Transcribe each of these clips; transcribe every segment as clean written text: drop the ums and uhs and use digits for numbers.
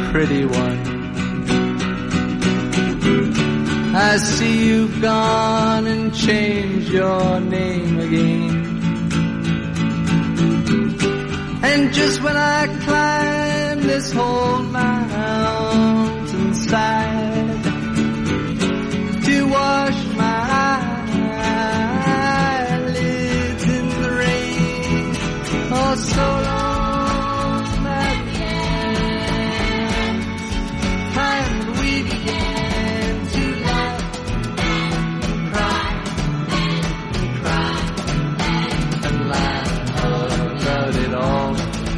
pretty one. I see you've gone and changed your name again. And just when I climb this whole mountainside to wash my eyelids in the rain, oh so long that time we began to laugh and cry and cry and laugh about it all.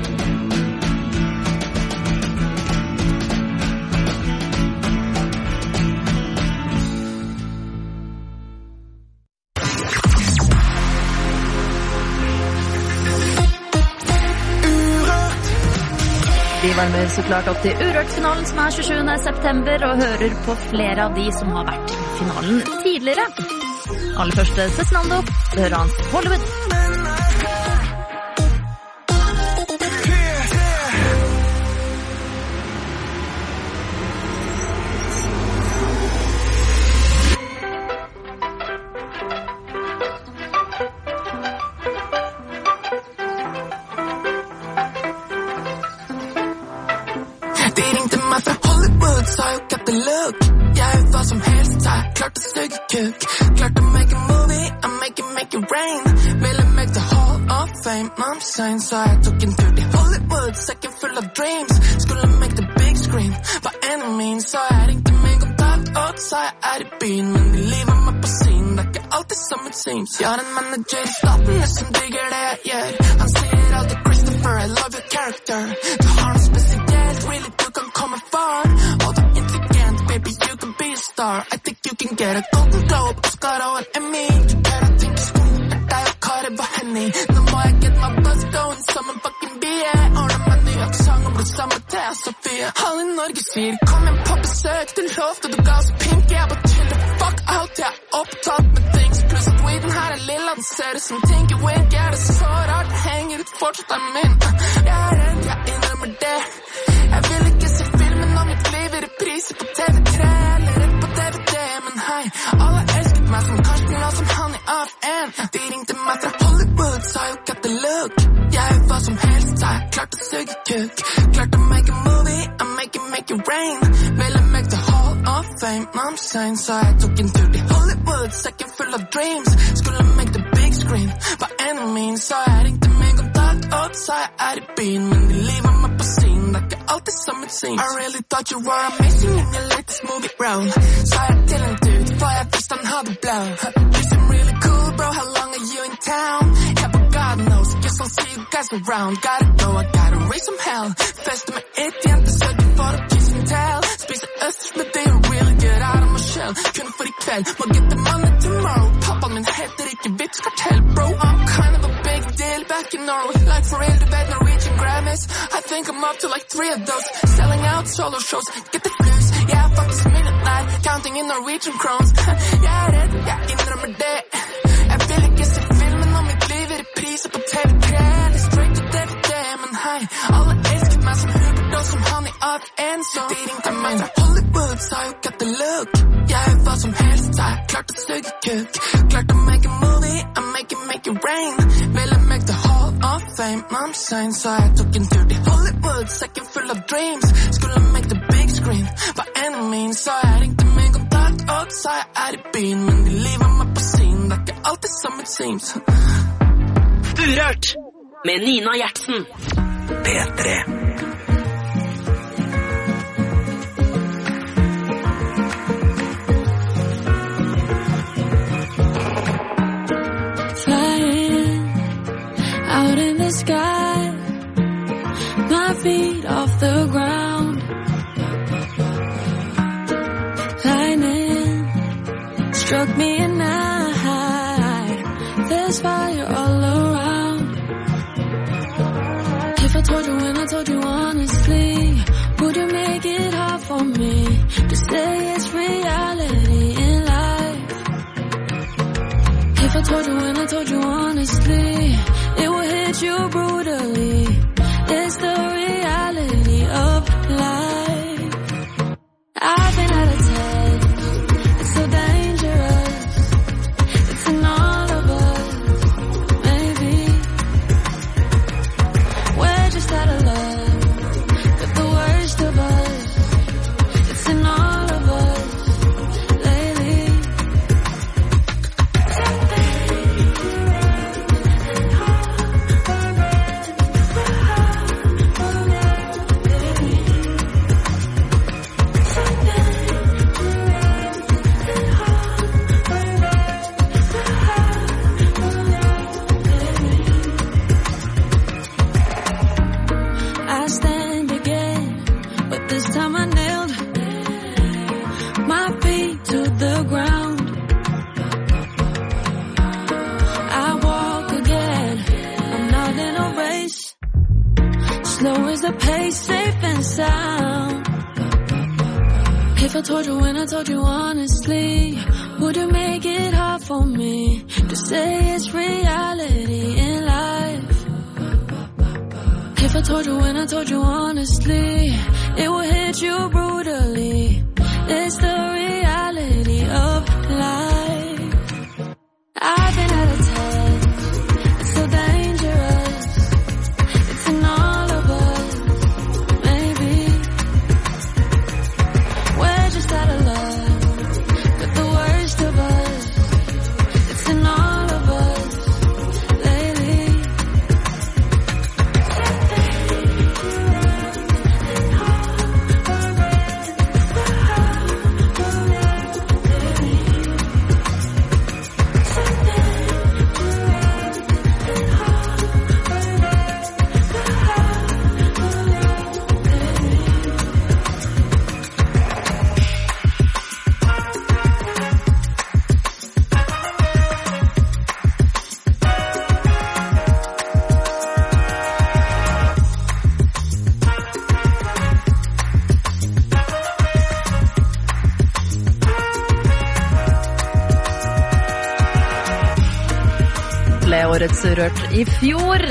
Vi varmer så klart opp til Urørt-finalen som er 27. september og hører på flere av de som har vært i finalen tidligere. Aller første Cezinando, det hører hans Hollywood. Sa jo ikke at det look. Jeg er hva som helst, så jeg klart å suge kuk. Klart å make a movie, I make it rain. Ville make the hall of fame, I'm saying. Så jeg tok en tur til Hollywood, sekken full av dreams. Skulle make the big screen, by any means. Så jeg ringte min kontakt, og sa jeg er i byen. Men de lever meg på scenen, det er ikke alltid som it seems. Jeg har en manager i statene som digger det jeg gjør. Han sier alltid Christopher, I love your character. Du har noe spesielt, really, du kan komme far. Baby, you can be a star. I think you can get a Golden Globe, Oscar og en Emmy. Du bør ha tenkt skolen er deg og Kari var Henny. Nå må jeg get my buzz going som en fucking bie. Ordner meg ny aksang og blir sammen til Sofie. Halve Norge sier, kom igjen på besøk. Du lovte du ga oss pink. Jeg bare chill the fuck out. Jeg er opptatt med things. Pluss at weeden her er lilla. Den ser ut som Tinky Wink. Jeg er det så rart, henger ut fortsatt av min. Jeg er redd, jeg innrømmer det. Jeg vil ikke se filmen om mitt liv i reprise på TV3 eller rett på DVD, men hei, alle elsket meg som Karsten og som Hanni av en. De ringte meg fra Hollywood, sa jo ikke at det look. Jeg er hva som helst, sa jeg klart å suge kuk. Klart å make a movie, I make it rain. Ville make the hall of fame, I'm saying. Så jeg tok en tur til Hollywood, sekken full av dreams. Skulle make the big screen, by any means. Så jeg ringte min kontakt, og sa jeg er i byen. Men de lever meg på scenen, det er ikke alltid som it seems. I really thought you were amazing in your latest movie role. Sa jeg til en dude, for jeg visste han hadde blow. You seem really cool, bro, how long are you in town? Yeah, but God knows, guess I'll see you guys around. Gotta go, I gotta raise some hell. Feste med et jente, sørge for å kiss and tell. Spise østers med det, really get out of my shell. Kun for i kveld, må get the money tomorrow. Pappaen min heter ikke Vitskartell, bro. I'm kind of a big deal back in Norway. Like for real, du vet Norwegian Grammys. I think I'm up to like 3 of those. Selling out solo shows, get the blues. Yeah, fuck this minute night, counting in Norwegian crowns. Jeg er redd, jeg innrømmer det. Jeg vil ikke se filmen om mitt liv i reprise på TV3 eller straight to DVD, men hei, alle elsket meg som Hubert og som Hanni av en. Så de ringte meg fra Hollywood, sa jo ikke at det look. Jeg er hva som helst, sa jeg klart å suge kuk. Klart å make a movie, I make it rain. Ville make the hall of fame, I'm saying. Så jeg tok en tur til Hollywood, sekken full av dreams. Skulle make the big screen, by any means. Så jeg ringte min kontakt, og sa jeg er i byen. Men de lever meg på scenen, det er ikke alltid som it seems. Urørt med Nina Gjertsen. P3. Out in the sky, my feet off the ground. Lightning struck me and there's fire all around. If I told you when I told you honestly, would you make it hard for me to say it's reality in life? If I told you when I told you honestly, it will hit you brutally. It's the reality of life. this time I nailed my feet to the ground. I walk again, I'm not in a race. Slow is the pace, safe and sound. If I told you when I told you honestly, would it make it hard for me to say it's reality in life? If I told you when I told you honestly, it will hit you brutally. It's the reality of life. I've been at a test, it's so dangerous. It's in all of us, maybe. We're just out of love with the worst of us. It's in all of us lately. Årets Urørt I fjor.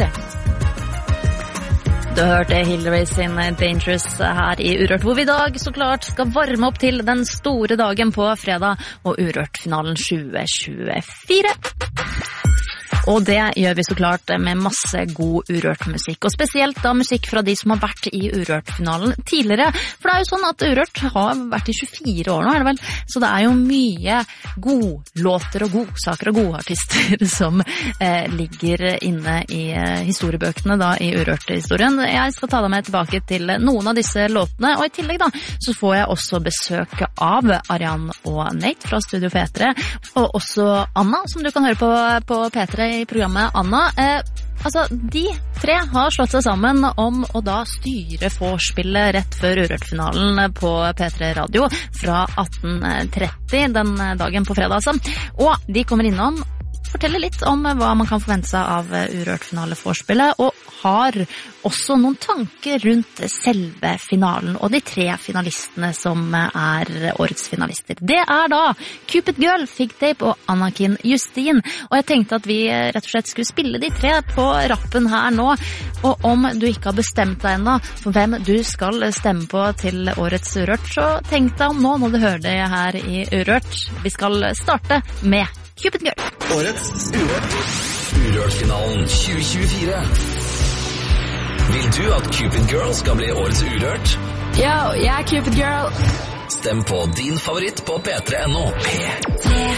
Du hørte Hillary sin Dangerous her I Urørt, hvor vi I dag så klart skal varme opp til den store dagen på fredag og Urørt-finalen 2024. Og det gjør vi så klart med masse god Urørt musikk, og spesielt da musikk fra de som har vært I Urørt-finalen tidligere, for det jo sånn at Urørt har vært I 24 år nå, det vel? Så det jo mye godlåter og godsaker og gode artister som ligger inne I historiebøkene da I Urørt-historien. Jeg skal ta deg med tilbake til noen av disse låtene, og I tillegg da så får jeg også besøk av Arian og Nate fra Studio P3, og også Anna, som du kan høre på P3 I programmet Anna. Altså, de tre har slått seg sammen om å da styre vorspielet rett før Urørt-finalen på P3 Radio fra 18:30 den dagen på fredag altså. Og de kommer innom, forteller litt om hva man kan forvente seg av Urørt-finale-vorspielet, og har også noen tanker rundt selve finalen og de tre finalistene som årets finalister. Det da Cupid Girl, Fig Tape og Anakin Justin, og jeg tenkte at vi rett og slett skulle spille de tre på rappen her nå, og om du ikke har bestemt deg enda for hvem du skal stemme på til årets Urørt, så tenk deg om nå når du hører det her I Urørt. Vi skal starte med Cupid Girl. Årets Urørt. Urørt-finalen 2024. Vil du at Cupid Girl skal bli årets Urørt? Yo, jeg Cupid Girl. Stem på din favoritt på P3.no. P3.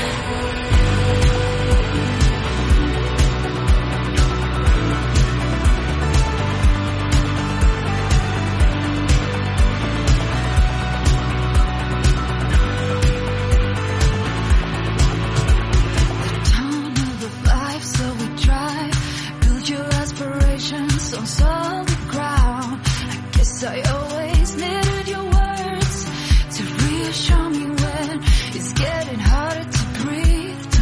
On solid ground, I guess I always needed your words to reassure me when it's getting harder to breathe.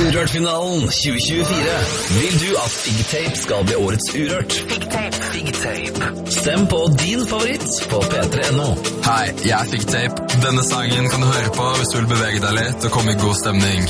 Urørt-finalen 2024. Vil du at Figtape skal bli årets Urørt? Figtape. Stem på din favoritt på P3.no. Hei, jeg er Figtape. Denne sangen kan du høre på hvis du vil bevege deg litt og komme i god stemning.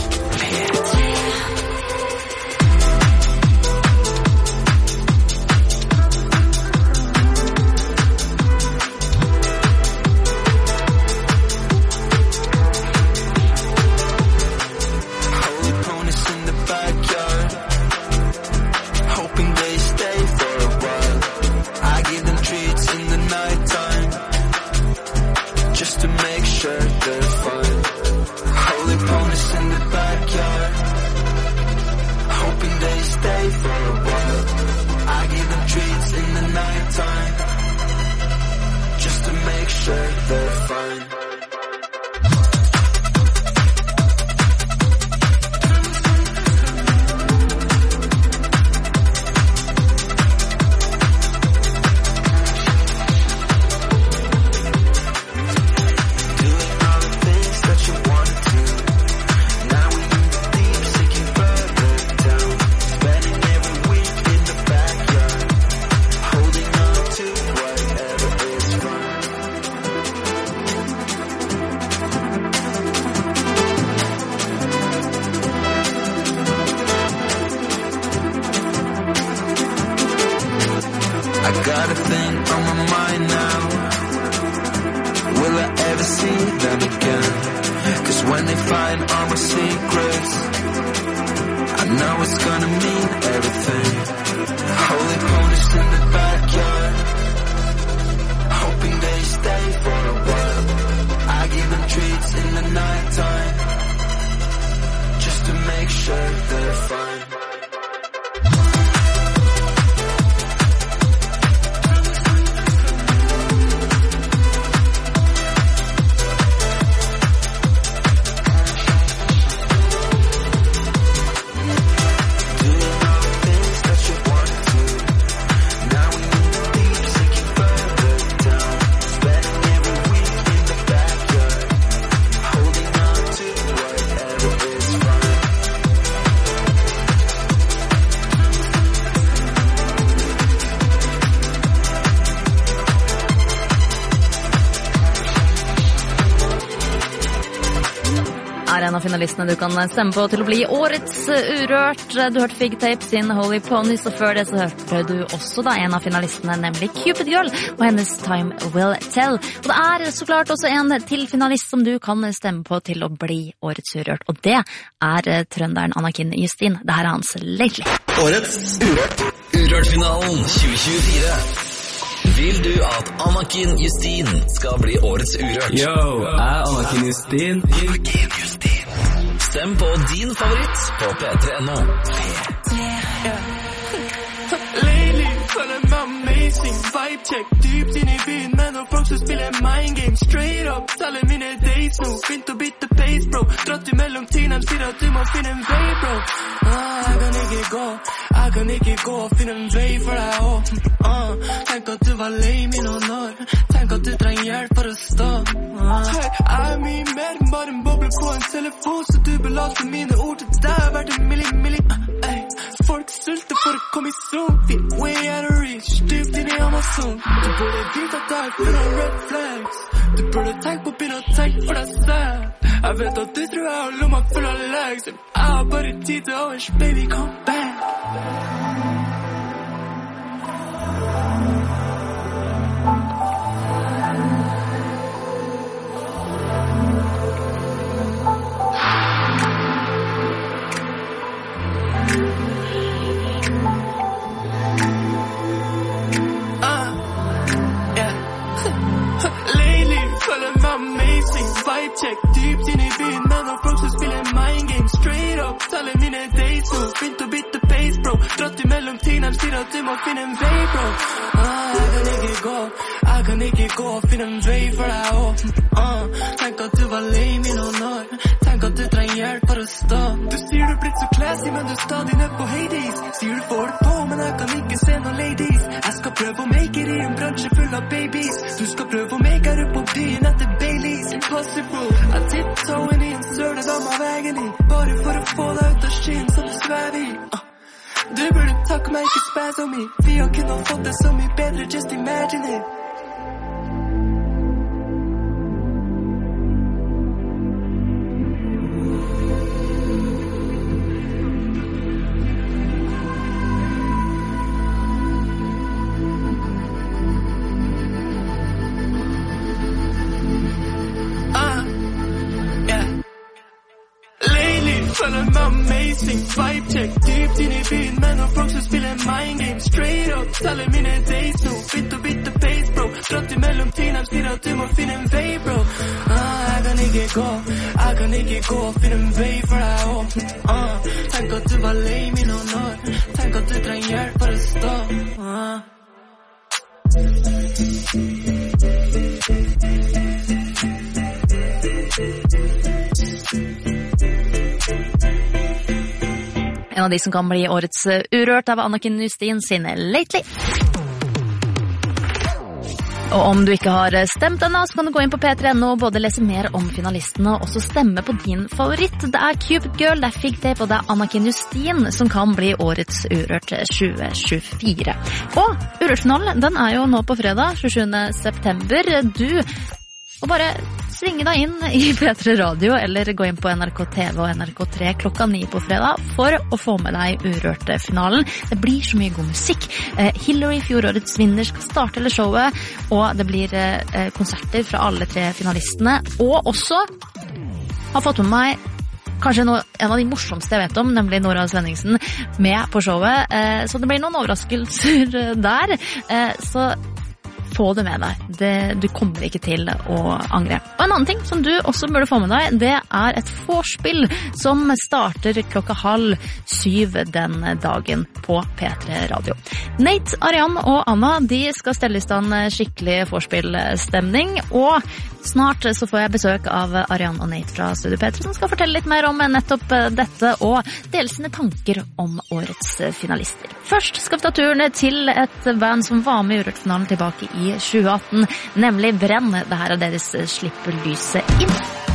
Finalistene du kan stemme på til å bli årets Urørt. Du hørte Figtape sin Holy Ponies, og før det så hørte du også da en av finalistene, nemlig Cupid Girl og hennes Time Will Tell. Og det er så klart også en til finalist som du kan stemme på til å bli årets Urørt, og det er trønderen Anakin Justin. Det her er hans Lately. Årets Urørt. Urørt-finalen 2024. Vil du at Anakin Justin skal bli årets Urørt? Yo, jeg er Anakin Justin. Stem på din favoritt på P3.no. Lately, føler meg amazing. Vibe check, dypt inn I byen, men når folk så spiller mind game. Straight up, taler mine days nå. Begynt å bytte pace, bro. Dratt imellom tiden, sier at du må finne en vei, bro. Jeg kan ikke gå og finne en vei for deg også. Tenk at du var lame I noen år. Tenk at du trenger hjelp for å stå. Hey, jeg mye mer enn bare en boble på en telefon, så du belaster mine ord til deg verdt en milli. Folk sulter for å komme I zone. Feel way out of reach, dypt inn I Amazon. Du burde vite at jeg full av red flags. Du burde tenke på å begynne å tenke for deg selv. Jeg vet at du tror jeg har lomma full av legs. Jeg har bare tid til overs, baby, come back. Vibe check, dypt inn I byen, men når folk så spiller mind game. Straight up, taler mine days nå. Begynt å bytte pace, bro. Dratt imellom tiden, sier at du må finne en vei, bro. Jeg kan ikke gå og finne en vei for deg også. Tenk at du var lame I noen år. Tenk at du trenger hjelp for å stå. Du sier du blitt så classy, men du stadig ned på Hades. Sier du får det på, men jeg kan ikke se noen ladies. Jeg skal prøve å make it I en bransje full av babies. Du skal prøve å make it på byen etter Baileys. Impossible. Jeg tiptoe inn I en søle da meg veien I, bare for å få deg ut av shit. Takk meg ikke spaz om me. Vi har kunne fått det så mye bedre, just imagine it. Føler meg amazing, vibe check dypt inn I byen, men når folk som spiller mind game straight up, teller mine days nå, bit og pace bro, dratt imellom tiden, de sier at du må finne en vei bro, jeg kan ikke gå, finne en vei for deg også, tenk at du var lame I noen år, tenk at du trenger hjelp for å stå, En av de som kan bli årets urørt av Anniken Nystin sin Lately. Og om du ikke har stemt ennå, så kan du gå inn på P3.no og både lese mer om finalistene og også stemme på din favoritt. Det Cupid Girl, det Fig Tape og det Anniken Nystin som kan bli årets urørt 2024. Og urørtfinalen, den jo nå på fredag, 27. september. Du må bare svinge deg inn I P3 Radio eller gå inn på NRK TV og NRK3 klokka 9 på fredag for å få med deg urørte-finalen. Det blir så mye god musikk. Hillary, fjorårets vinner, skal starte hele showet, og det blir konserter fra alle 3 finalistene. Og også har fått med meg kanskje en av de morsomste jeg vet om, nemlig Nora Svenningsen, med på showet. Så det blir noen overraskelser der. Så få det med deg. Du kommer ikke til å angre. Og en annen ting som du også burde få med deg, det et vorspiel som starter klokka 6:30 den dagen på P3 Radio. Nate, Arian og Anna, de skal stelle I stand skikkelig vorspiel-stemning, og snart så får jeg besøk av Arian og Nate fra Studio P3 som skal fortelle litt mer om nettopp dette og dele sine tanker om årets finalister. Først skal vi ta turen til et band som var med I Urørt-finalen tilbake I 2018, nemlig Brenn. Dette deres Slipper lyset inn.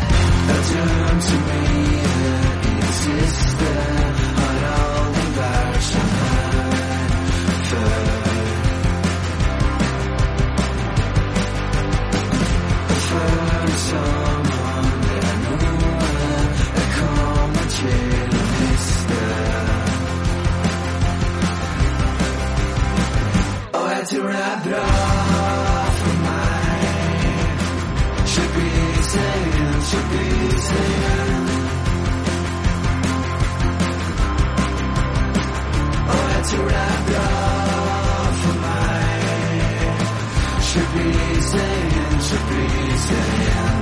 Jeg tror det bra for meg. Should be saying. Og jeg tror det bra for meg. Should be saying.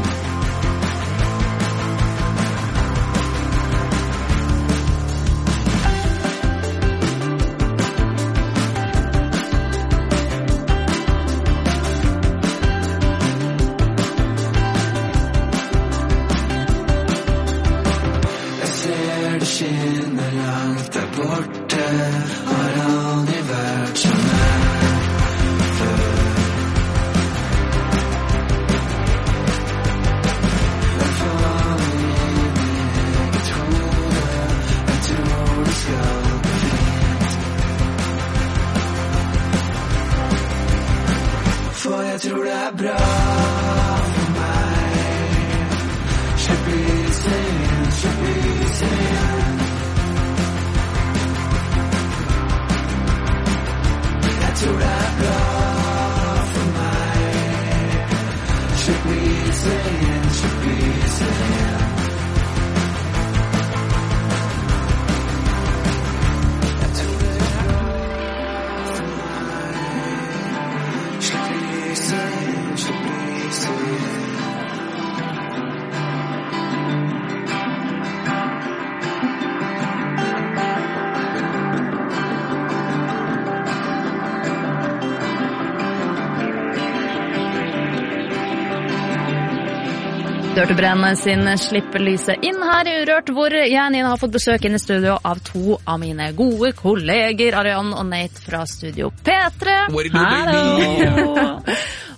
Skinner langt der borte, har aldri vært som før. Jeg faller I mitt hode, jeg tror det skal bli fint. For jeg tror det bra for meg. Should be saying. Jeg tror det bra for meg. Should be saying. Du hørte Brenn sin Slipper lyset inn her I Urørt, hvor jeg Nina har fått besøk inn I studio av 2 av mine gode kolleger, Arian og Nate fra Studio P3. Hallo!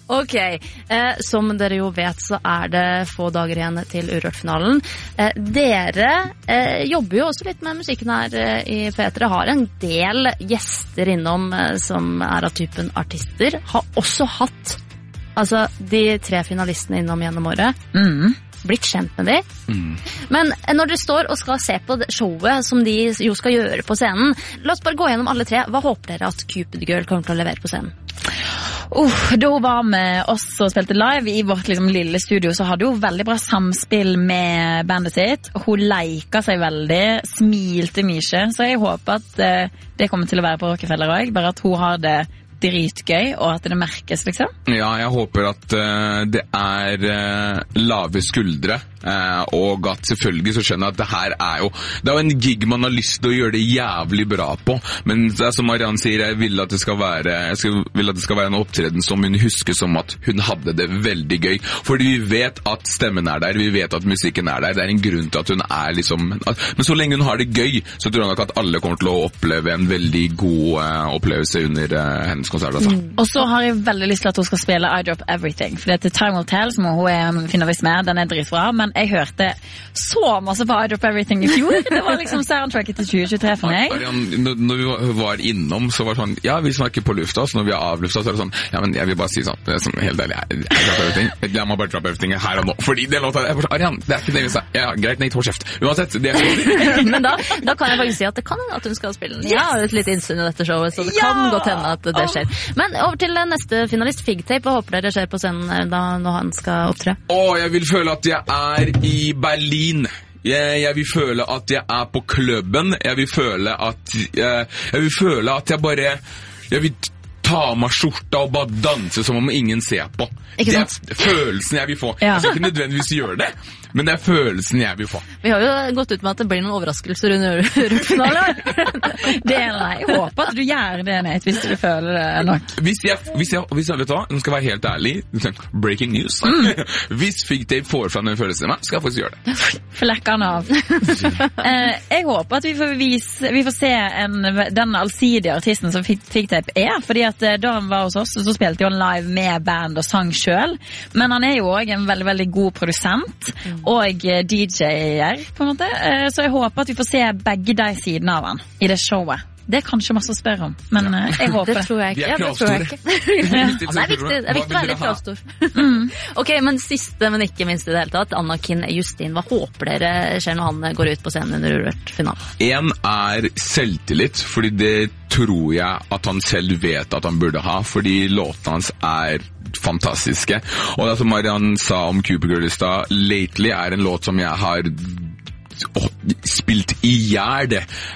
Ok, som dere jo vet så det få dager igjen til Urørt-finalen. Dere jobber jo også litt med musikken her i P3, har en del gjester innom som av typen artister, har også hatt de 3 finalistene innom gjennom året. Blitt kjent med de. Men når dere står og skal se på showet som de jo skal gjøre på scenen, la oss bare gå gjennom alle 3. Hva håper dere at Cupid Girl kommer til å levere på scenen? Da hun var med oss og spilte live i vårt lille studio, så hadde hun veldig bra samspill med bandet sitt. Hun leika seg veldig, smilte mye, så jeg håper at det kommer til å være på Rockefeller også, bare at hun har det dritgøy, og at det merkes, liksom. Ja, jeg håper at det lave skuldre, og at selvfølgelig så skjønner jeg at det her det jo en gig man har lyst til å gjøre det jævlig bra på, men det som Marianne sier, jeg vil at det skal være en opptreden som hun husker som at hun hadde det veldig gøy, fordi vi vet at stemmen der, vi vet at musikken der, det en grunn til at hun liksom, men så lenge hun har det gøy, så tror jeg nok at alle kommer til å oppleve en veldig god opplevelse under hennes konsert, altså. Og så har jeg veldig lyst til at hun skal spille I Drop Everything, for det Time Will Tell, som hun finalist med, den dritbra, men jeg hørte så masse på I Drop Everything i fjor. Det var liksom soundtracket til 2023 for meg. Når vi var innom, så var det sånn, ja, vi snakker på lufta, så når vi har avlufta, så det sånn, ja, men jeg vil bare si sånn, det sånn helt ærlig, jeg må bare drop everything her og nå, fordi det låta, jeg bare sånn, Arian, det ikke det vi sa, ja, greit, nei, kjeft. Uansett, det Men da kan jeg faktisk si at det kan hende at hun skal spille den. Jeg har et litt innsyn i dette showet, så det kan godt hende at det skjer. Men over til neste finalist, Figtape. Hva håper dere skjer på scenen da når han skal opptre? Jeg vil føle at jeg i Berlin. Jeg vil føle at jeg på klubben. Jeg vil føle at jeg bare jeg vil ta av meg skjorta og bare danse som om ingen ser på. Det følelsen jeg vil få. Jeg skal ikke nødvendigvis gjøre det, men det følelsen jeg vil få. Vi har jo gått ut med at det blir noen overraskelser under Urørt-finalen. Jeg håper at du gjør det, Nate, hvis du føler det nok. Hvis jeg vet hva, nå skal jeg være helt ærlig, breaking news. Hvis Figtape får fra den følelsen i meg, skal jeg faktisk gjøre det. Flekkene av. Jeg håper at vi får se den allsidige artisten som Figtape fordi at da han var hos oss, så spilte han live med band og sang selv, men han jo også en veldig, veldig god produsent og DJ-er, på en måte. Så jeg håper at vi får se begge de sidene av han i det showet. Det kanskje masse å spørre om, men jeg håper det. Det tror jeg ikke. Det viktig. Det er viktig å være litt kravstor. Ok, men siste, men ikke minst i det hele tatt, Anna-Kin Justin, hva håper dere skjer når han går ut på scenen under Urørt-finalen? En selvtillit, fordi det tror jeg at han selv vet at han burde ha, fordi låtene hans fantastiske. Og det som Marianne sa om Cupid Girl i stad, Lately en låt som jeg har spilt i hjel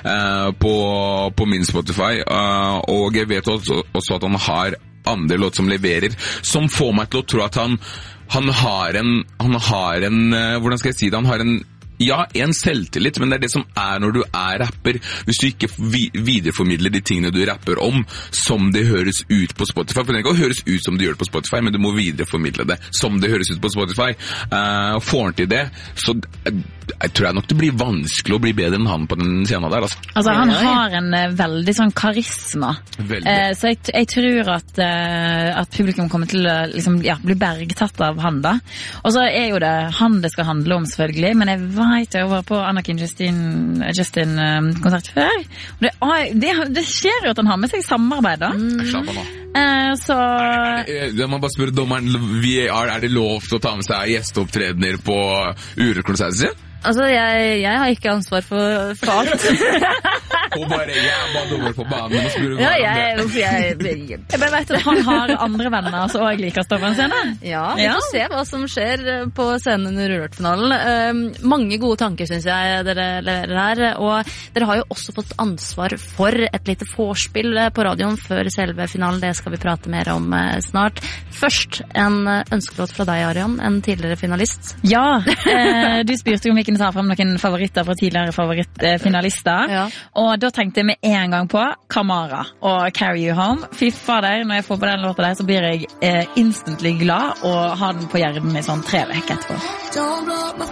på min Spotify, og jeg vet også at han har andre låt som leverer, som får meg til å tro at han har en hvordan skal jeg si det, han har en selvtillit, men det det som når du rapper. Hvis du ikke videreformidler de tingene du rapper om, som det høres ut på Spotify, for det kan høres ut som du gjør det på Spotify, men du må videreformidle det som det høres ut på Spotify. Får han til det, så jeg tror nok det blir vanskelig å bli bedre enn han på den scenen der. Altså han har en veldig sånn karisma, så jeg tror at publikum kommer til å liksom, bli bergtatt av han da. Og så jo det han det skal handle om selvfølgelig, men jeg jeg var på Anna-Kin Justin konsert før. Det skjer jo at han har med seg samarbeid da. Så jeg må bare spørre dommeren, det lov til å ta med seg gjesteopptredener på Urørt-konserten sin? Altså, jeg har ikke ansvar for alt. Og bare, jeg bare dommer på banen og spør jeg bare vet at han har andre venner som også liker å stå på en scene. Ja, vi får se hva som skjer på scenen under Urørt-finalen. Mange gode tanker, synes jeg, dere leverer her. Og dere har jo også fått ansvar for et lite vorspiel på radioen før selve finalen. Det skal vi prate mer om snart. Først en ønskelåt fra deg, Arian, en tidligere finalist. Ja, du spurte om vi kunne ta frem noen favoritter fra tidligere favorittfinalister. Og da tenkte jeg med en gang på Kamara og Carry You Home. Fy fader, når jeg får på den låta der, så blir jeg instantly glad og har den på hjernen i sånn 3 uker etterpå. Don't blow up my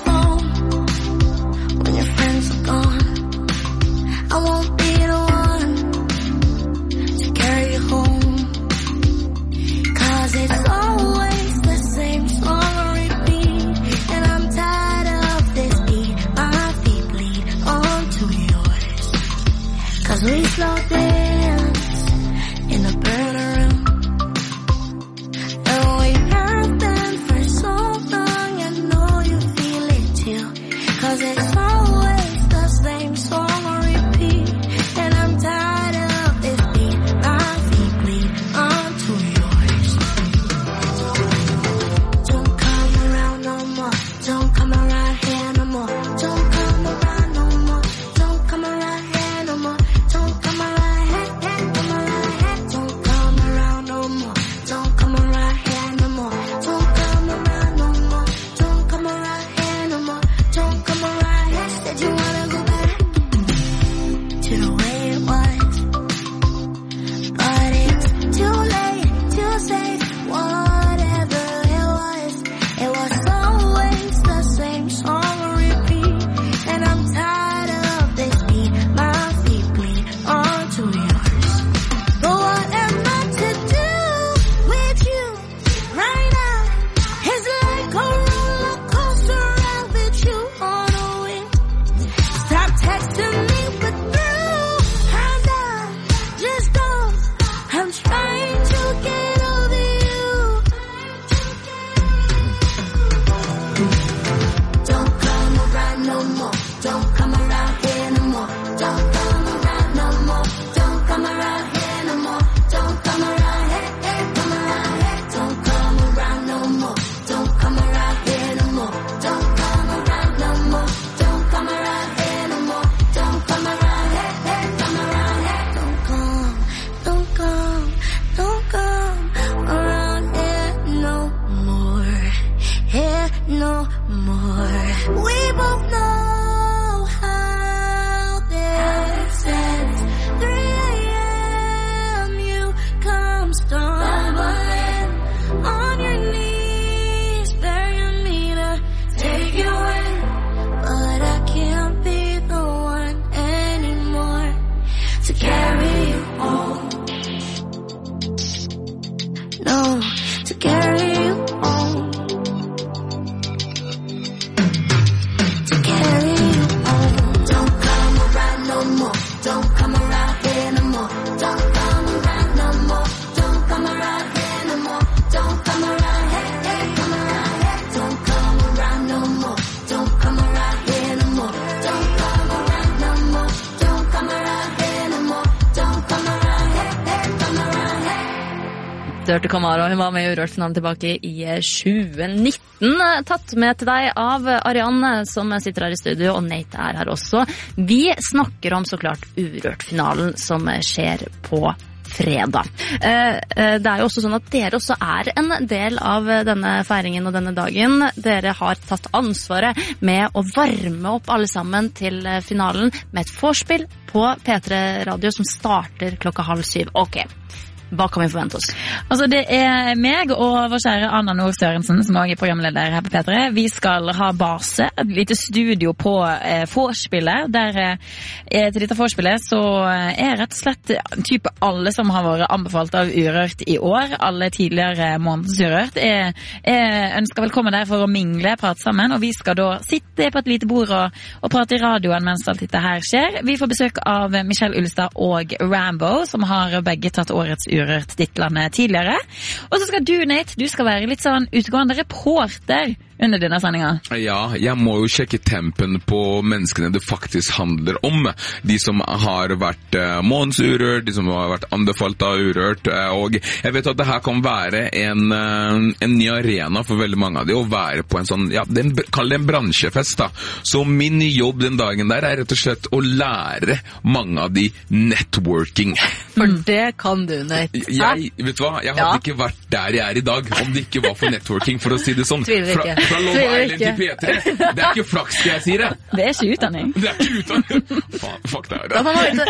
phone when your friends are gone. I won't be the one to carry you home, 'cause it's all As we slow dance in the burner room. And we have been for so long, I know you feel it too. 'Cause it's always the same song on repeat. And I'm tired of this beat, my feet bleed onto yours. Don't come around no more, don't come around here no more. Don't come around no more, don't come around here no more. Don't come around here, come around here. Don't come around no more, don't come around here no more. Don't come around no more, don't come around here no more. Don't come around here. Said you wanna go back to the way it was, but it's too late to say whatever it was. It was always the same song on repeat, and I'm tired of this beat. My feet bleed onto yours. But what am I to do with you right now? It's like a roller coaster ride with you on a wing. Stop texting me with through, and I just don't. I'm trying to get over you. Don't come around no more, don't come around here no more. Don't come around no more, don't come around here no more. Don't come around here, come around here. Don't come around no more, don't come around here no more. Don't come around no more, don't come around here no more. Don't come around here, come around here. Don't come, don't come, don't come around here no more. Here no more. We both know how this ends. 3 a.m. you come stumbling on your knees, begging me to take you in, but I can't be the one anymore to carry you home. No, to carry you home. To carry you home. Don't come around no more, don't come around here no more. Don't come around no more, don't come around here no more. Don't come around here, come around here. Don't come around no more, don't come around here no more. Don't come around no more, don't come around here no more. Don't come around here, come around here. Du hørte Kamara, hun var med i Urørt-finalen tilbake i 2019. Tatt med til deg av Ariane, som sitter her i studio, og Nate er her også. Vi snakker om så klart Urørt-finalen som skjer på fredag. Det er jo også sånn at dere også er en del av denne feiringen og denne dagen. Dere har tatt ansvaret med å varme opp alle sammen til finalen med et vorspiel på P3 Radio som starter 6:30. Ok. Hva kan vi forvente oss? Altså, det er meg og vår kjære Anna Nord Sørensen, som også er programleder her på P3. Vi skal ha base, et lite studio på vorspielet, der til dette vorspielet så er rett og slett type alle som har vært anbefalt av Urørt i år, alle tidligere månedens Urørt, ønsker velkommen der for å mingle, prate sammen, og vi skal da sitte på et lite bord og prate i radioen mens alt dette her skjer. Vi får besøk av Michelle Ullestad og Rambo, som har begge tatt årets Urørt-titlene tidligere. Og så skal du, Nate, du skal være litt sånn utgående reporter under denne sendingen. Ja, jeg må jo sjekke tempen på menneskene det faktisk handler om. De som har vært måneds Urørt, de som har vært anbefalt av Urørt, og jeg vet at det her kan være en ny arena for veldig mange av de, å være på en sånn, ja, kall det en bransjefest da. Så min jobb den dagen der er rett og slett å lære mange av de networking. For det kan du, Nate. Vet du hva? Jeg hadde ikke vært der jeg er i dag, om det ikke var for networking, for å si det sånn. Tviler ikke. Fra Love Island til P3. Det er ikke flaks det jeg sier det. Det er ikke utdanning. Det er ikke utdanning. Fuck det er det.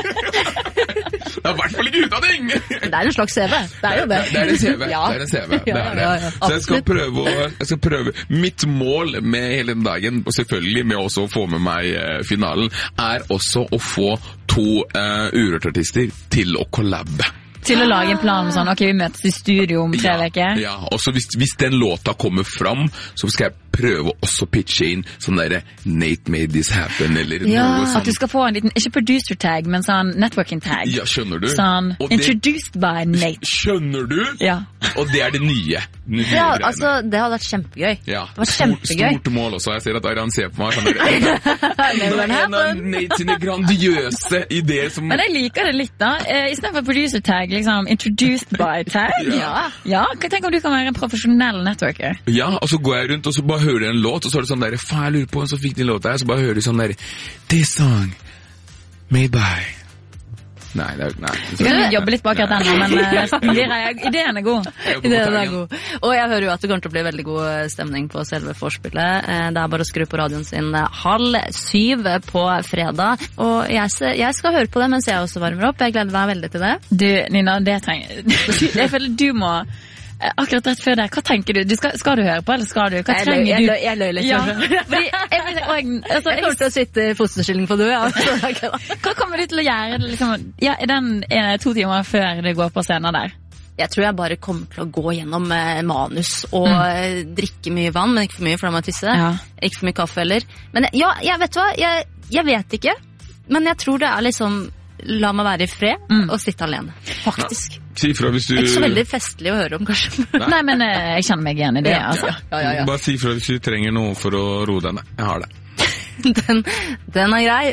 Det er i hvert fall ikke utdanning. Det er en slags CV. Det er jo det. Det er en CV. Ja. Det er en CV. Det er det. Ja. Så jeg skal prøve. Mitt mål med hele den dagen, og selvfølgelig med også å få med meg finalen, er også å få 2 Urørt-artister til å kollabe. Til å lage en plan sånn, ok, vi møtes i studio om 3 veker. Ja, og så hvis den låta kommer fram, så skal jeg prøve å også pitche inn sånn der Nate made this happen, eller noe sånt. At du skal få en liten, ikke producer tag, men sånn networking tag. Ja, skjønner du? Sånn, introduced by Nate. Skjønner du? Ja. Og det det nye ja, altså, det hadde vært kjempegøy. Ja, det var kjempegøy. Stort mål også. Jeg ser at Arian ser på meg. En av Nate sine grandiøse ideer som... Men jeg liker det litt da. I stedet for producer tag, liksom, introduced by tag. Ja, tenk om du kan være en profesjonell networker. Ja, og så går jeg rundt, og så bare hører jeg en låt, og så det sånn der, faen, jeg lurer på, og så fikk de en låt der, så bare hører du sånn der, this song, made by... Nei. Du kan jobbe litt bak den, men ideen god. Ideen god. Og jeg hører jo at det kommer til å bli veldig god stemning på selve forspillet. Det bare å skru på radioen sin 6:30 på fredag. Og jeg skal høre på det mens jeg også varmer opp. Jeg gleder meg veldig til det. Du, Nina, det trenger jeg føler du må... Akkurat rett før der, hva tenker du? Skal du høre på, eller skal du? Hva trenger du? Jeg løy litt. Ja. Fordi jeg kommer til å sitte i fosterstilling på du, ja. Hva kommer du til å gjøre? Liksom, er den 2 timer før du går på scenen der? Jeg tror jeg bare kommer til å gå gjennom manus og drikke mye vann, men ikke for mye, for da må jeg tisse. Ja. Ikke for mye kaffe heller. Men ja, jeg vet hva, jeg vet ikke, men jeg tror det liksom la meg være i fred og sitte alene, faktisk. Si fra hvis du... Ikke så veldig festlig å høre om, kanskje. Nei, men jeg kjenner meg igjen i det, altså. Ja. Bare si fra hvis du trenger noe for å roe deg ned. Jeg har det. Den grei.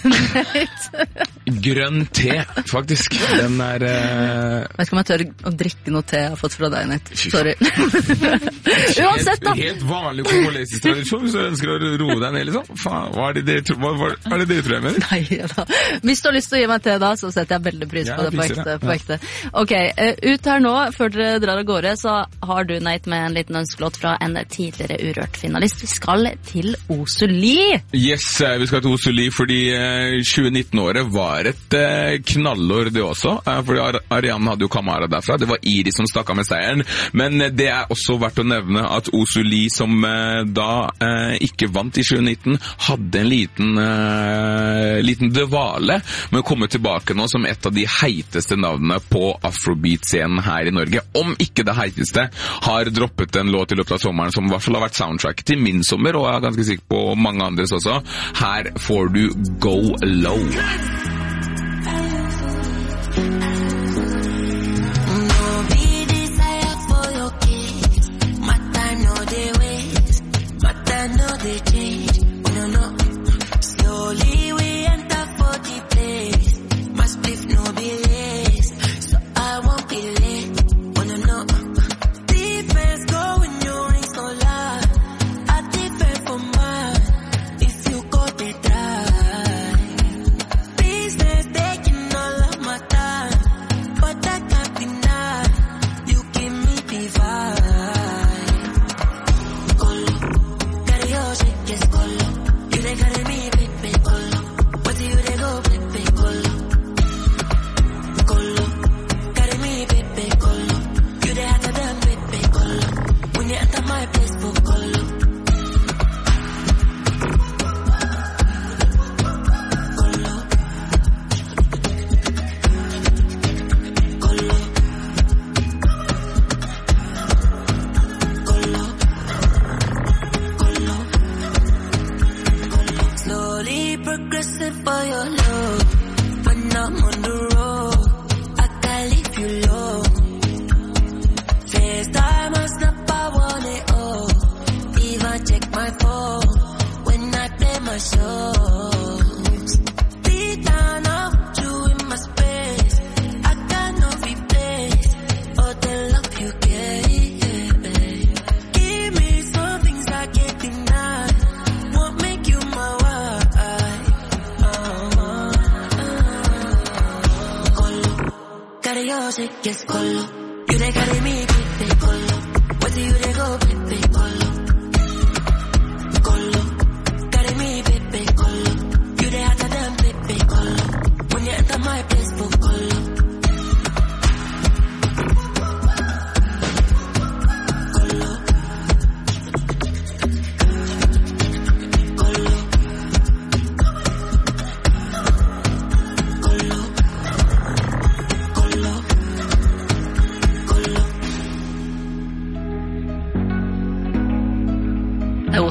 Grønn te, faktisk. Den Jeg vet ikke om jeg tør å drikke noe te jeg har fått fra deg, Nate. Sorry. Uansett, da. Helt vanlig kongolesisk tradisjon, hvis du ønsker å roe deg ned, liksom. Faen, hva det dere tror jeg mener? Nei, da. Hvis du har lyst til å gi meg te da, så setter jeg veldig pris på det på ekte. Ok, ut her nå, før dere drar av gårde, så har du, Nate, med en liten ønskelåt fra en tidligere Urørt-finalist. Vi skal til Osuli. Yes, vi skal til Osuli, fordi 2019-året var et knallår det også, fordi Ariane hadde jo kamera derfra, det var Iris som stakk av med seieren, men det også verdt å nevne at Osuli, som da ikke vant i 2019, hadde en liten dvale, men kommer tilbake nå som et av de heiteste navnene på Afrobeat-scenen her i Norge, om ikke det heiteste, har droppet en låt i løpet av sommeren som i hvert fall har vært soundtrack til min sommer, og jeg er ganske sikker på mange andres også. Her får du Go Low.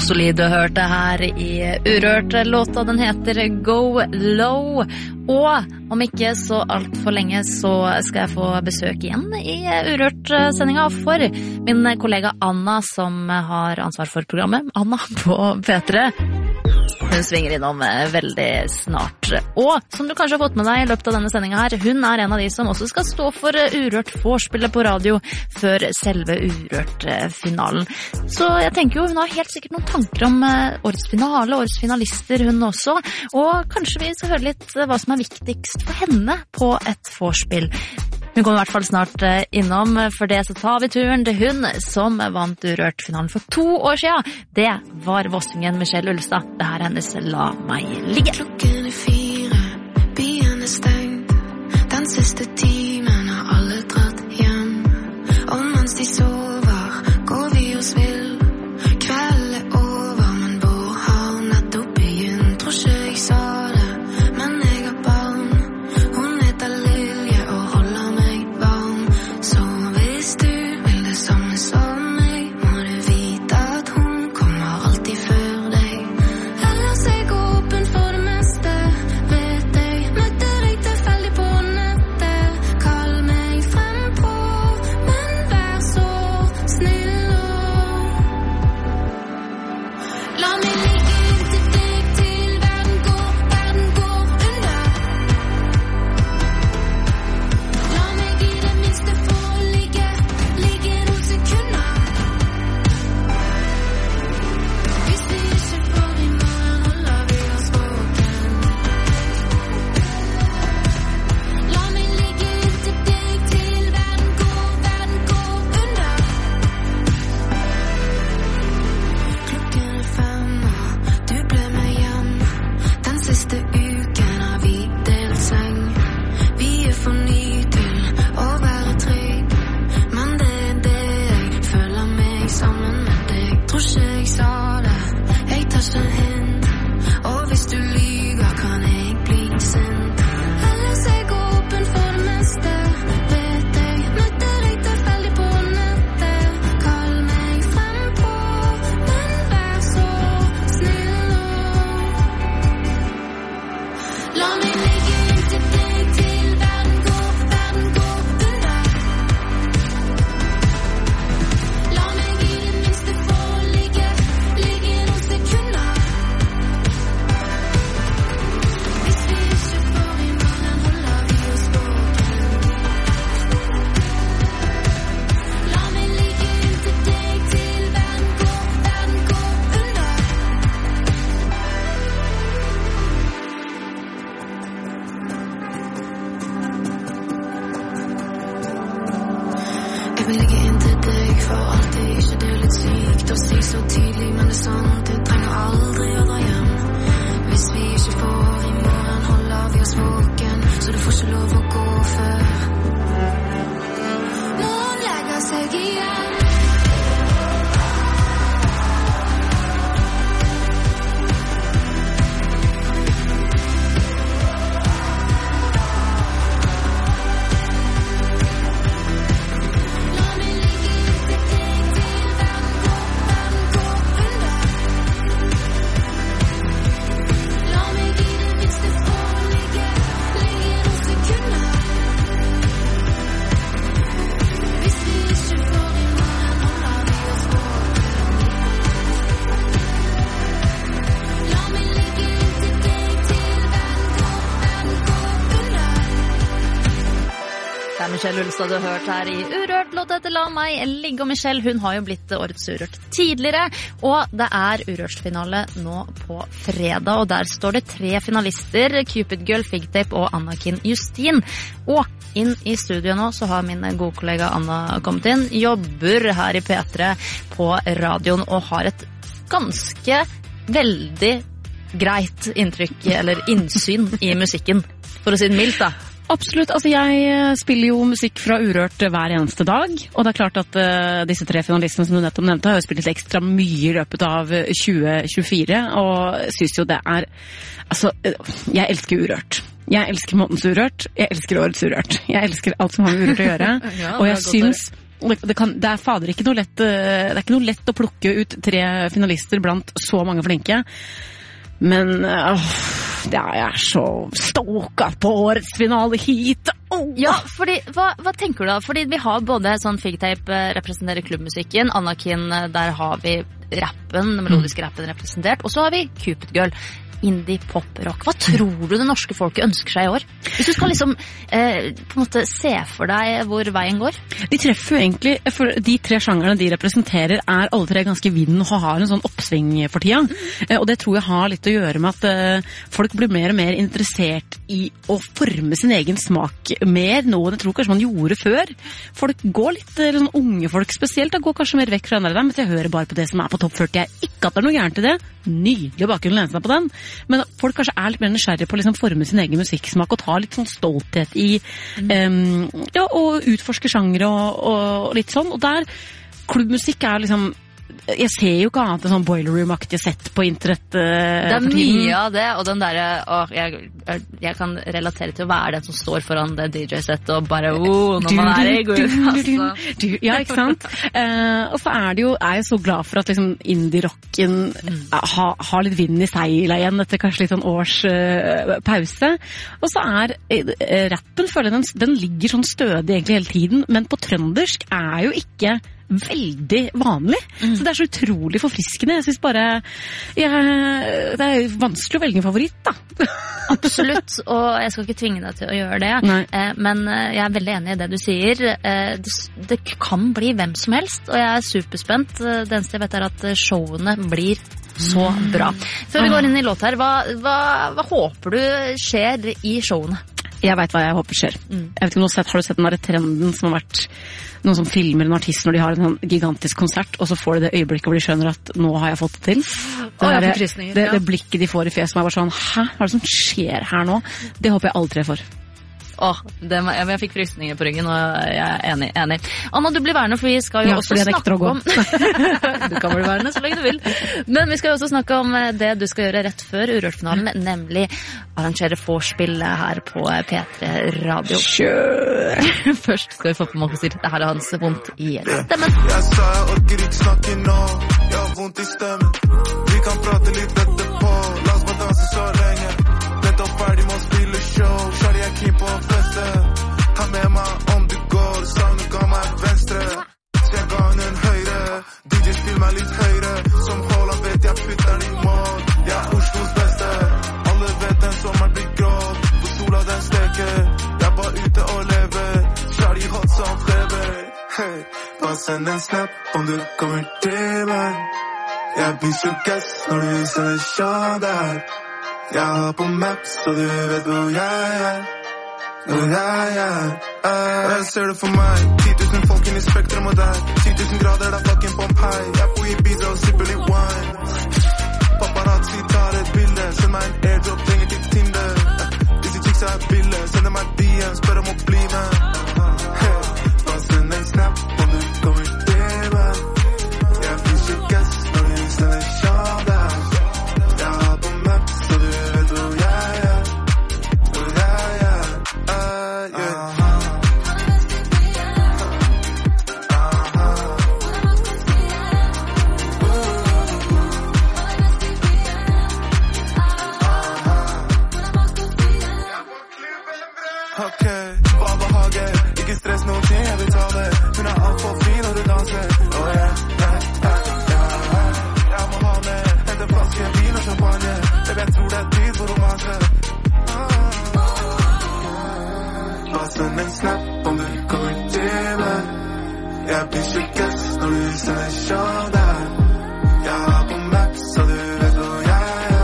Rosalie du hørte her i Urørt. Låta den heter Go Low. Og om ikke så alt for lenge så skal jeg få besøk igjen i Urørt-sendinga for min kollega Anna som har ansvar for programmet. Anna på P3. Hun svinger innom veldig snart. Og som du kanskje har fått med deg i løpet av denne sendinga her, hun er en av de som også skal stå for Urørt vorspillet på radio før selve Urørt-finalen. Så jeg tenker jo hun har helt sikkert noen tanker om årets finale, årets finalister hun også. Og kanskje vi skal høre litt hva som er viktigst for henne på et vorspill. Hun kommer i hvert fall snart innom, for det så tar vi turen til hun som vant Urørt-finalen for 2 år siden. Det var vossingen Michelle Ulstad. Det her er hennes La meg ligge. Klokken 4, byen stengt. Den siste timen har alle dratt hjem. Og mens de sover, går vi oss vill. Kveld over, men vår har nettopp begynt. Tror ikke jeg sa det, men jeg har barn. Hun heter Lilje og holder meg varm. Så hvis du vil det samme som meg, må du vite at hun kommer alltid før deg. Ellers er jeg åpen for det meste, vet jeg. Møtte deg tilfeldig på nettet. Kall meg frem på, men vær så snill og la meg ligge inntil deg til verden går under. La meg i det minste få ligge noen sekunder. Hvis vi ikke får i morgen, holder vi oss våken. La meg ligge inntil deg til verden går under. Klokken 5 og du ble med hjem. Den siste uken har vi delt seng. Vi er for ny til å være trygg, men det er det jeg føler meg sammen med deg. Tror ikke jeg sa det, jeg tar ikke hint. Og hvis du lyver kan jeg bli sint. Ellers er jeg åpen for det meste, vet jeg. Møtte deg tilfeldig på nettet. Kall meg frem på, men vær så snill og la meg ligge inntil deg til verden går under. La meg i det minste få ligge noen sekunder. Hvis vi ikke får i morgen, holder vi oss våken. La meg ligge inntil deg til verden går under. Jeg vil ligge inntil deg for alltid, ikke det er litt sykt å si så tidlig, men det er sant, jeg trenger aldri å dra hjem. Hvis vi ikke får i morgen, holder vi oss våken, så du får ikke lov å gå før noen legger seg igjen. La meg ligge inntil deg til verden går under. La meg i det minste få ligge noen sekunder. Hvis vi ikke får i morgen, holder vi oss våken. La meg ligge inntil deg til verden går under. Det er Michelle Ulstad du har hørt her i Urørt. Låt etter La meg ligge. Og Michelle, hun har jo blitt årets Urørt tidligere. Og det er Urørt-finale nå på fredag. Og der står det 3 finalister. Cupid Girl, Figtape og Annakin Justin. Og inn i studio nå så har min gode kollega Anna kommet inn. Jobber her i P3 på radioen og har et ganske veldig greit inntrykk, eller innsyn i musikken. For å si det mildt da. Absolutt, altså jeg spiller jo musikk fra Urørt hver eneste dag, og det er klart at disse 3 finalistene som du nettopp nevnte har jo spilt ekstra mye i løpet av 2024, og synes jo det er, altså, jeg elsker Urørt. Jeg elsker månedens Urørt, jeg elsker årets Urørt. Jeg elsker alt som har med Urørt å gjøre, og jeg synes det er fader ikke noe lett, det er ikke noe lett å plukke ut 3 finalister blant så mange flinke. Men det er så stoket på årets finale hit. Ja, fordi, hva tenker du da? Fordi vi har både sånn Figtape representerer klubbmusikken, Anakin, der har vi rappen, den melodiske rappen representert, og så har vi Cupid Girl. Indie, pop, rock. Hva tror du det norske folket ønsker seg i år? Hvis du skal liksom på en måte se for deg hvor veien går? De treffer jo egentlig, for de 3 sjangerne de representerer er alle 3 ganske vind og har en sånn oppsving for tida. Og det tror jeg har litt å gjøre med at folk blir mer og mer interessert i å forme sin egen smak mer nå enn jeg tror kanskje man gjorde før. Folk går litt, eller sånn unge folk spesielt, da går kanskje mer vekk fra andre der, men jeg hører bare på det som er på topp 40. Jeg er ikke at det er noe gærent i det. Nydelig bakgrunn å lene seg på den. Men folk kanskje er litt mer nysgjerrige på å liksom forme sin egen musikksmak og ta litt sånn stolthet i og utforske sjangere og litt sånn. Og der, klubbmusikk er liksom, jeg ser jo ikke annet enn sånn Boiler Room-aktige sett på internett. Det er mye av det, og den der, jeg kan relatere til å være den som står foran det DJ-settet og bare, når man er i god. Ja, ikke sant? Og så er jeg så glad for at liksom indie-rocken har litt vind i seila igjen etter kanskje litt sånn års pause. Og så rappen, føler jeg, den ligger sånn stødig egentlig hele tiden, men på trøndersk er jo ikke veldig vanlig. Så det er så utrolig forfriskende. Jeg synes bare det er vanskelig å velge en favoritt, da. Absolutt, og jeg skal ikke tvinge deg til å gjøre det. Men jeg er veldig enig i det du sier. Det kan bli hvem som helst, og jeg er superspent. Det eneste jeg vet er at showene blir så bra. Før vi går inn i låt her, hva håper du skjer i showene? Jeg vet hva jeg håper skjer. Jeg vet ikke om har du sett den der trenden som har vært noen som filmer en artist når de har en sånn gigantisk konsert, og så får de det øyeblikket hvor de skjønner at nå har jeg fått det til. Det blikket de får i fjeset som er bare sånn, hæ? Hva er det som skjer her nå? Det håper jeg alle 3 får. Jeg fikk frysninger på ryggen, og jeg er enig. Anna, du blir værende, for vi skal jo også snakke om du kan bli værende så lenge du vil, men vi skal jo også snakke om det du skal gjøre rett før Urørt-finalen, nemlig arrangere vorspillet her på P3 Radio. Først skal vi få på Mokkosir. Det her er hans vondt i stemmen. Jeg sa jeg orker ikke snakke nå, jeg har vondt i stemmen. Vi kan prate litt etterpå, la oss bare danse så lenge. Nettopp ferdig med å spille show, kjære jeg keen på å feste. Ta med meg om du går, stangen ga meg venstre. Så jeg ga henne en høyre, DJ spill meg litt høyre. Som Haaland vet jeg putter den i mål, jeg er Oslos beste. Alle vet den sommeren blir grov, for sola den steker. Jeg er bare ute og lever, kjære hot som feber. Hey, bare send en snap om du kommer til meg. Jeg blir så gass når du sender show der. Jeg har på maps, så du vet hvor jeg er. Jeg ser det for meg 10 000 folk inn i spektrum og der 10 000 grader, det er fucking Pompeii. Jeg er på Ibiza og sipper litt wine. Paparazzi tar et bilde, send meg en airdrop, trenger til Tinder. Disse chicks er billig, sender meg DM, spør om å bli med. Hey, bare send en snap om du kommer til meg. Jeg blir så gass når du sender show der. Jeg har på maps, så du vet hvor jeg er. Ok, hva behager, ikke stress noen ting, jeg vil ta det. Hun er alt for fin når du danser. Oh yeah, jeg må ha med, hente flaske vin og champagne. Baby, jeg tror det er tid for romanse. Bare send en snap om du kommer til meg. Jeg blir så gass når du sender show der. Jeg har på maps, så du vet hvor jeg er.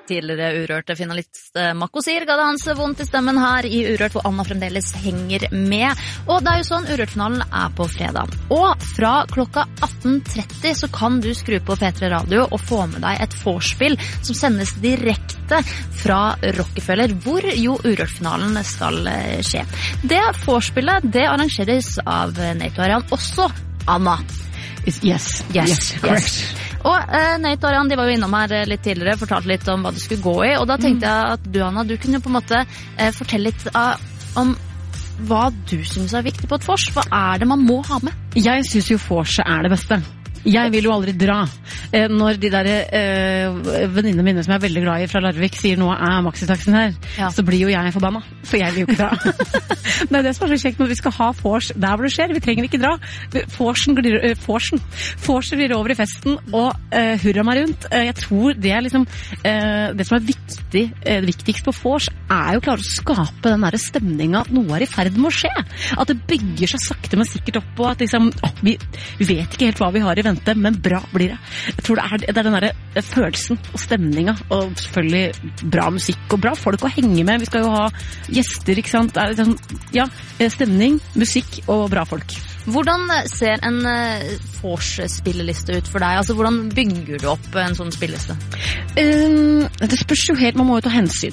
tidligere Urørte finalist Mako Sir ga det hans vondt I stemmen her I Urørt, hvor Anna fremdeles henger med. Og det jo sånn, Urørt-finalen på fredag. Og fra klokka 18:30 så kan du skru på P3 Radio og få med deg et vorspiel som sendes direkte fra Rockefeller, hvor jo Urørt-finalen skal skje. Det vorspielet, det arrangeres av Nate og Arian, også Anna. Yes, correct. Og Nate og Arian, de var jo innom her litt tidligere, fortalte litt om hva det skulle gå I, og da tenkte jeg at du, Anna, du kunne jo på en måte fortelle litt om hva du synes viktig på et vors. Hva det man må ha med? Jeg synes jo vorset det beste. Jeg vil jo aldri dra. Når de der venninnene mine som jeg veldig glad I fra Larvik sier nå maxitaxen her, så blir jo jeg forbanna, for jeg vil jo ikke dra. Det det som så kjekt når vi skal ha vors der hvor det skjer. Vi trenger ikke dra. Vorset blir over I festen, og hurra meg rundt. Jeg tror det liksom det som viktig, det viktigste på vors jo klare å skape den der stemningen at noe I ferd med å skje. At det bygger seg sakte men sikkert opp, og at liksom, vi vet ikke helt hva vi har I vente, men bra blir det. Jeg tror det den der følelsen og stemningen, og selvfølgelig bra musikk og bra folk å henge med. Vi skal jo ha gjester, ikke sant? Det liksom, stemning, musikk og bra folk. Hvordan ser en vors-spilleliste ut for deg? Altså, hvordan bygger du opp en sånn spilleliste? Det spørs jo helt, man må jo ta hensyn.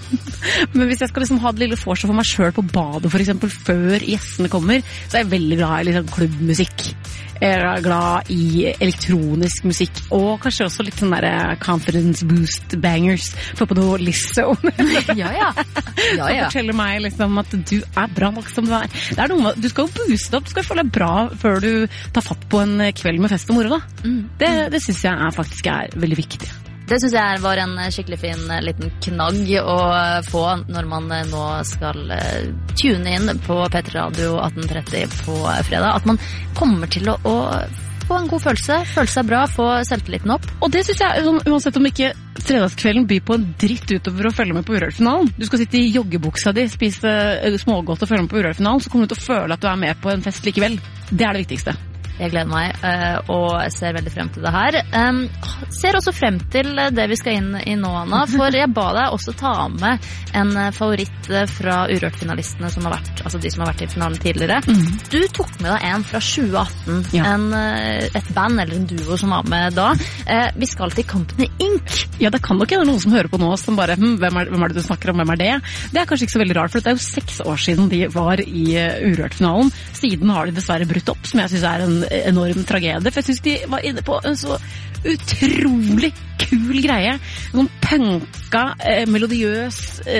Men hvis jeg skal liksom ha det lille vorset for meg selv på badet, for eksempel, før gjestene kommer, så jeg veldig glad I liksom klubbmusikk. Jeg glad I elektronisk musikk, og kanskje også litt sånn der confidence boost bangers, for på noe Lizzo. Ja. Som forteller meg liksom at du bra nok som du Det noe med, du skal jo booste opp, du skal føle deg bra før du tar fatt på en kveld med fest og moro da. Det synes jeg faktisk veldig viktig. Det synes jeg var en skikkelig fin liten knagg å få når man nå skal tune inn på P3 Radio 18:30 på fredag. At man kommer til å få en god følelse, føle seg bra, få selvtilliten opp. Og det synes jeg, uansett om ikke fredagskvelden byr på en dritt utover å følge med på Urørt-finalen. Du skal sitte I joggebuksa di, spise smågodt og følge med på Urørt-finalen, så kommer du til å føle at du med på en fest likevel. Det det viktigste. Jeg gleder meg og ser veldig frem til det her. Ser også frem til det vi skal inn I nå, Anna, for jeg ba deg også ta med en favoritt fra Urørt-finalistene som har vært, altså de som har vært I finalen tidligere. Du tok med deg en fra 2018, et band eller en duo som var med da. Vi skal til Company Inc. Ja, det kan nok noen som hører på nå som bare, hvem det du snakker om, hvem det? Det kanskje ikke så veldig rart, for det jo 6 år siden de var I Urørt-finalen. Siden har de dessverre brutt opp, som jeg synes en enorm tragedie, for jeg synes de var inne på en så utrolig kul greie, sånn punka, melodiøs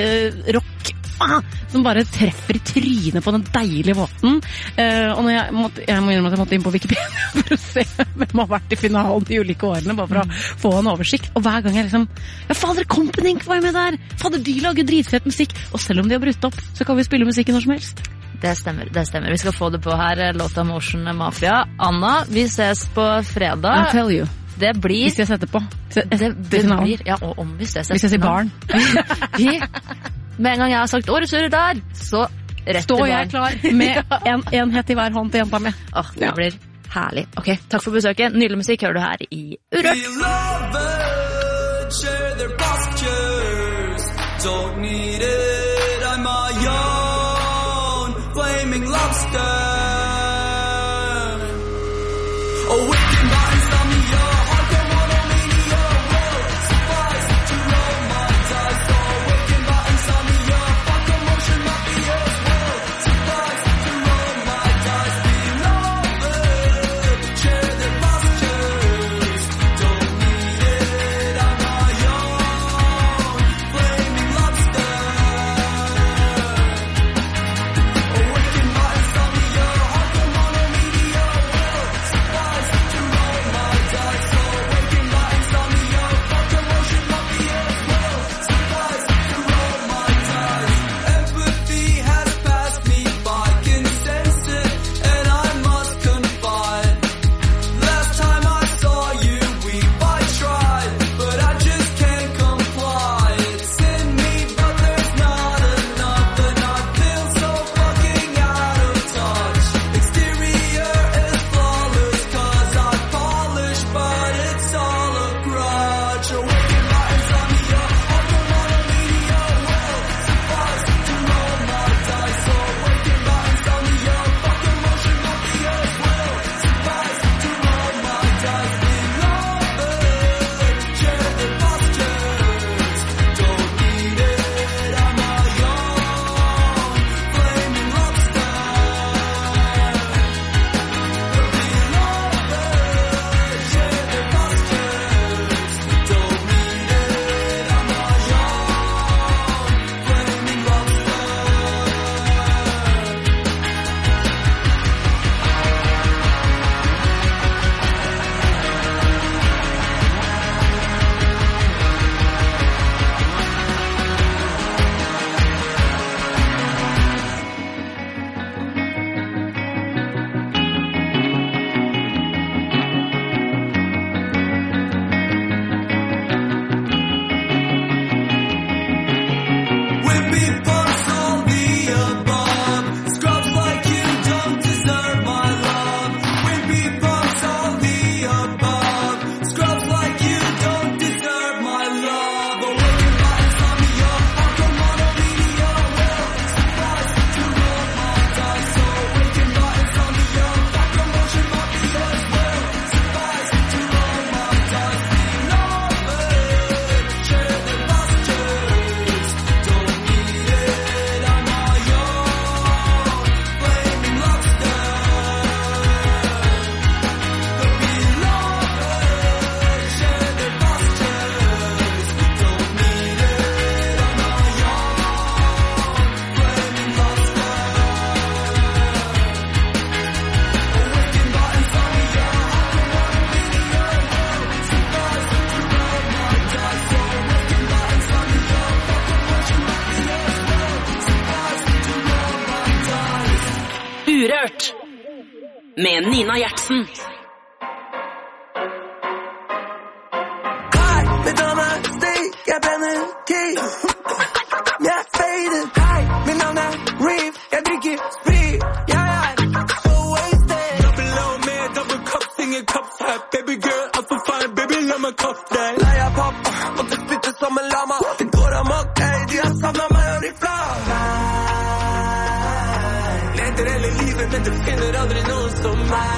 rock, som bare treffer I trynet på den deilige måten. Og når jeg må innrømme at jeg måtte inn på Wikipedia for å se hvem har vært I finalen de ulike årene, bare for å få en oversikt, og hver gang jeg liksom, fader, Company Inc var med der, fader, de lager dritfett musikk, og selv om de har brutt opp, så kan vi spille musikken når som helst. Det stemmer. Vi skal få det på her, låta Motion Mafia. Anna, vi ses på fredag. I'll tell you. Det blir... Hvis jeg setter på. Det blir, ja, og om vi ses. Hvis jeg sier barn. Med en gang jeg har sagt årets Urørt der, så rett Står jeg klar med en enhet I hver hånd til jenta med. Det blir herlig. Ok, takk for besøket. Nydelig musikk hører du her I Urørt. We love it, share their postures. Don't need it, I'm a young flaming lobster. Awakened by insomnia, hardcore monomania. Will suffice to roll my dice. Awakened by insomnia, fuck emotion mafia. Will suffice to roll my dice. Beloved, share their postures. Don't need it, I'm a young flaming lobster. Awakened by insomnia. Urørt med Nina Gjertsen. Hei, mitt navn Stig, jeg brenner key. Jeg fader. Hei, mitt navn Reeve, jeg drikker sprit. Jeg so wasted. Double O med double cup, ingen cup her. Baby girl, alt for fine, baby, la meg cup deg. Leia pop, måtte spytte som en lama. Det går amok, de har savnet meg og de flag. Leder hele livet, men du finner aldri noen som meg.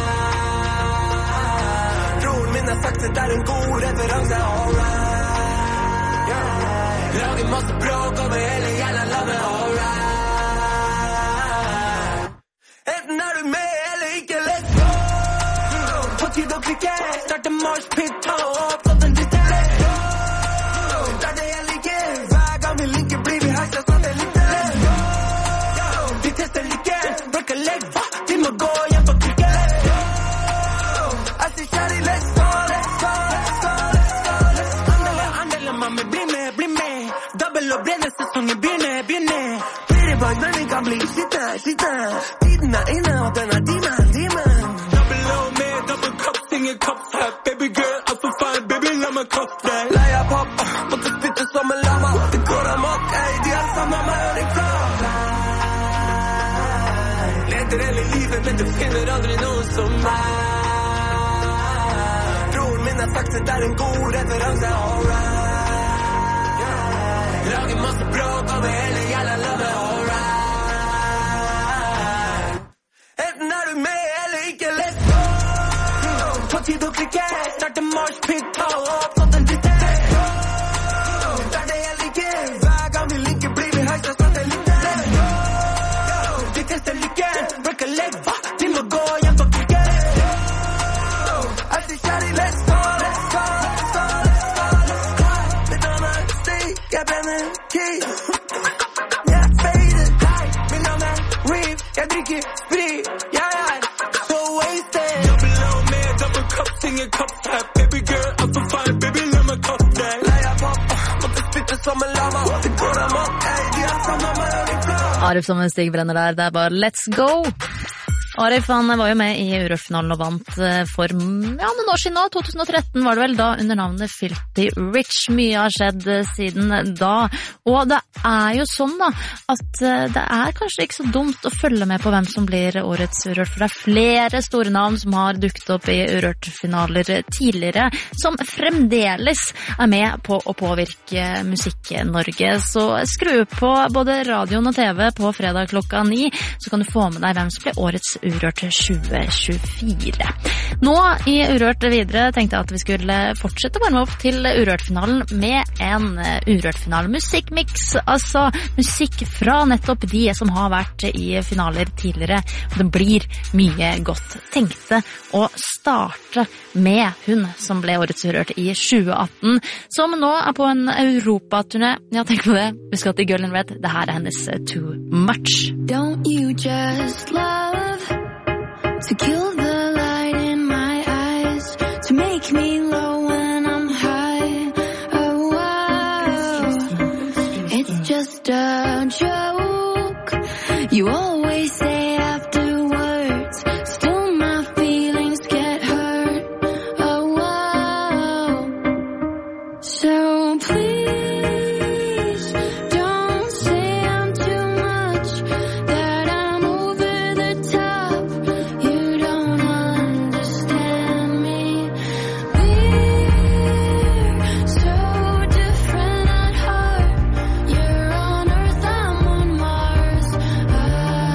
Broren min har sagt det en god referanse, alright. Lager masse bråk over hele jævla landet, alright. Enten du med eller ikke, let's go. På tid å klikke, starte march pit, ta opp, så den dytter, let's go. Det det jeg liker, hver gang vi linker blir vi heisa, sånn det liker, let's go. De tester like, breaker leg, de må gå hjem på klikke, let's go. I say shawty, let's go, let's go, let's go, let's go, let's go. Andele, mami, bli med, double og brenner, sesongen begynner. Pretty boy, når vi kan bli sitter. Tiden inne, og den demon. Double O med double cup, ingen cup her. Baby girl, alt for fine, baby, la meg cup deg. Leia pop, måtte spytte som en lama. Det går amok, de har savnet meg og de flag. Leder hele livet, men du finner aldri noen som meg. Broren min har sagt det en god referanse, alright. Lager masse bråk over hele jævla landet, alright. Enten du med eller ikke, let's go. På tid å klikke, starte march pit, ta opp, så den dytter, let's go. Det det jeg liker, hver gang vi linker blir vi heisa, sånn det liker, let's go. De tester like, breaker leg, de må gå hjem på klikke, let's go. I say shawty, let's go, let's go, let's go, let's go, let's go. Mitt navn Stig, jeg brenner key. Jeg fader. Hei, mitt navn Reeve, jeg drikker sprit. Jeg so wasted. Double O med double cup, ingen cup her. Baby girl, alt for fine, baby, la meg cup deg. Leia pop, måtte spytte som en lama. Det går amok, de har savnet meg og de flag. Arif som en Stig brenner der, det bare let's go! Arif han var jo med i Urørt-finalen og vant for noen år siden nå, 2013 var det vel, da under navnet Filthy Rich. Mye har skjedd siden da, og det jo sånn da, at det kanskje ikke så dumt å følge med på hvem som blir årets Urørt, for det flere store navn som har dukket opp i Urørt-finaler tidligere, som fremdeles med på å påvirke Musikk-Norge. Så skru på både radioen og TV på fredag klokka 9, så kan du få med deg hvem som blir årets Urørt 2024. Nå i Urørt videre tenkte jeg at vi skulle fortsette å varme opp til Urørt-finalen med en Urørt-final musikkmix, altså musikk fra nettopp de som har vært i finaler tidligere, og det blir mye godt. Tenkte å starte med hun som ble årets Urørt i 2018, som nå på en Europaturné. Ja, tenk på det. Vi skal til Girl in Red. Det her hennes Too Much. Don't you just love to kill the light in my eyes, to make me low when I'm high. Oh, wow. It's just a joke. You always say afterwards, still my feelings get hurt. Oh, wow. So please don't say I'm too much, that I'm over the top. You don't understand me. We're so different at heart. You're on Earth, I'm on Mars. I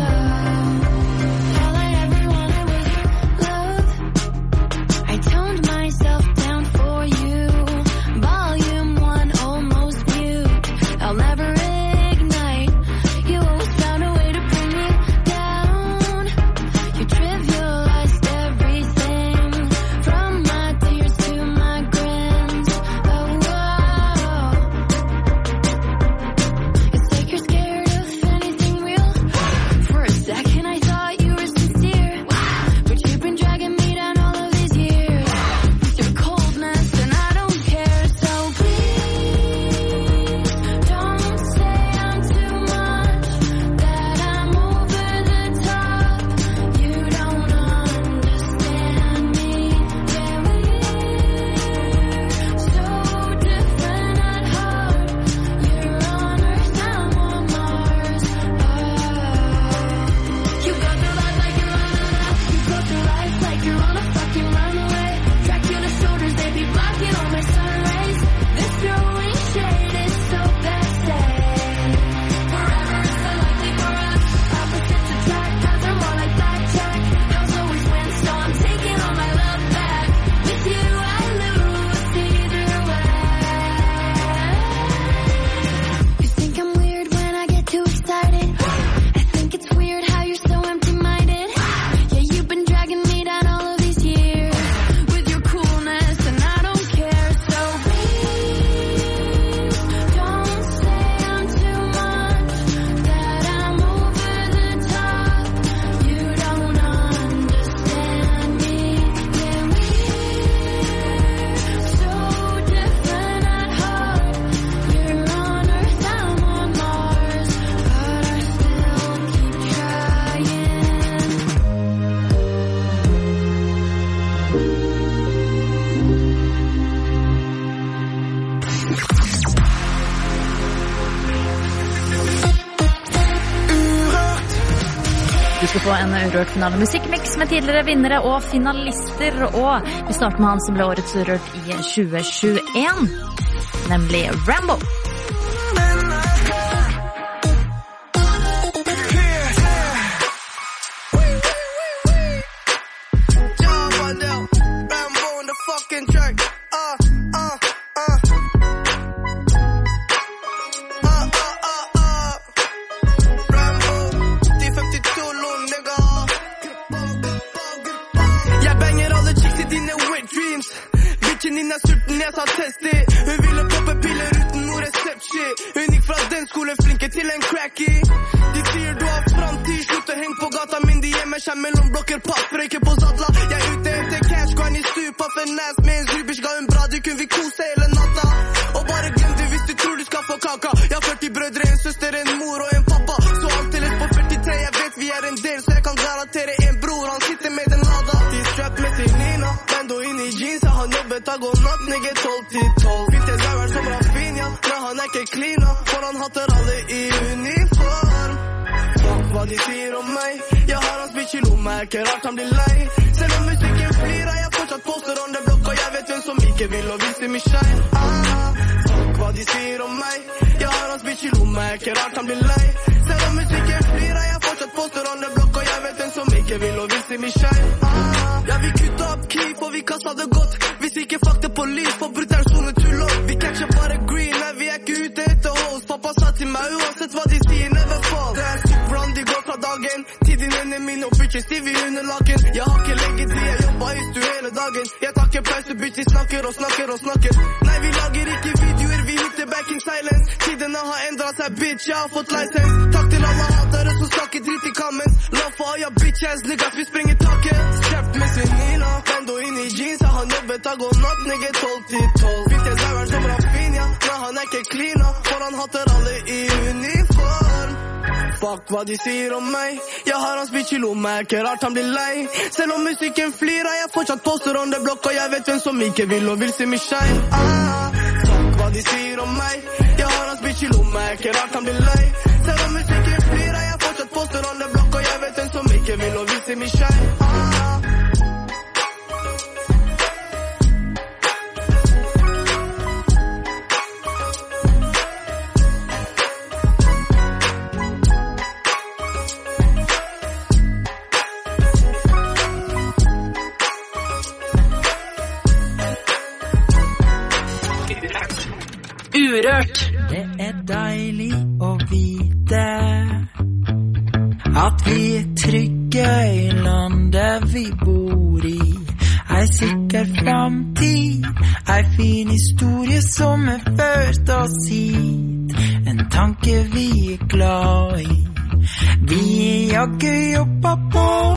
Du skal få en Urørt-finale musikkmix med tidligere vinnere og finalister, og vi starter med han som ble årets Urørt i 2021, nemlig Rambo. Jeg sa test det. Hun ville poppe piller uten noe resept shit. Hun gikk fra den skoleflinke til en cracky. De sier du har framtid, slutt å henge på gata min. De gjemmer seg mellom blokker, pass, røyker på sadla. Jeg er ute etter cash, går i stu, paffe næs med en zubers. Ga hun bra, du kunne vi kose hele natta. Og bare glem det hvis du tror du skal få kaka. Jeg har 40 brødre, en søster, en mor og en pappa. Så alt til på 43, jeg vet vi er en del, så jeg kan garantere en bror, han sitter med den lada. De strapp med sin Nina, bando inn i jeans, jeg har jobbet dag og natt, nigga 12-12. Hvite dauer som Rafinha, men han er ikke cleana, for han hater alle i uniform. Fuck hva de sier om meg, jeg har hans bitch i lomma, ikke rart han blir lei. Selv om musikken flyr, jeg fortsatt poster on the block, og jeg vet hvem som ikke vil og vise meg shine. Fuck hva de sier om meg, jeg har hans bitch i lomma, ikke rart han blir lei. Selv om musikken flyr, jeg fortsatt poster on the block, og jeg vet hvem som ikke vil og vise meg shine. Ja, vi kutta opp kniv, og vi kastet det godt. Hvis ikke fuck det på liv, for brutal zone tull opp. Vi catcher bare green, nei, vi er ikke ute etter host. Pappa sa til meg, uansett hva de sier, never fall. Det er sykt run, de går fra dagen. Til din ene min og bitches, de vil under laken. Jeg har ikke lenge til, jeg jobber i stu hele dagen. Jeg tar ikke pause, bitch, de snakker og snakker og snakker. Nei, vi lager ikke videoer, vi hitter back in silence. Tidene har endret seg, bitch, jeg har fått license. Takk til alle hatere som snakker dritt i comments. Love for all your bitches, niggas, vi springer taket. Strapped med sin Nina, bando inn i jeans, jeg har jobbet dag og natt, nigga 12-12. Hvite dauer som Rafinha, men han er ikke cleana, for han hater alle i uniform. Fuck hva de sier om meg, jeg har hans bitch i lomma, ikke rart han blir lei. Selv om musikken flyr, jeg fortsatt poster on the block, og jeg vet hvem som ikke vil og vil se meg shine. Fuck hva de sier om meg, jeg har hans bitch i lomma, ikke rart han blir lei. Selv om musikken flyr, jeg fortsatt poster on the block, og jeg vet hvem som ikke vil og vil se meg shine. Urørt. Det er deilig å vite at vi er trygge i landet vi bor i. Ei sikker framtid, ei fin historie som er ført oss hit. En tanke vi er glad i. Vi er jaggu jobba på.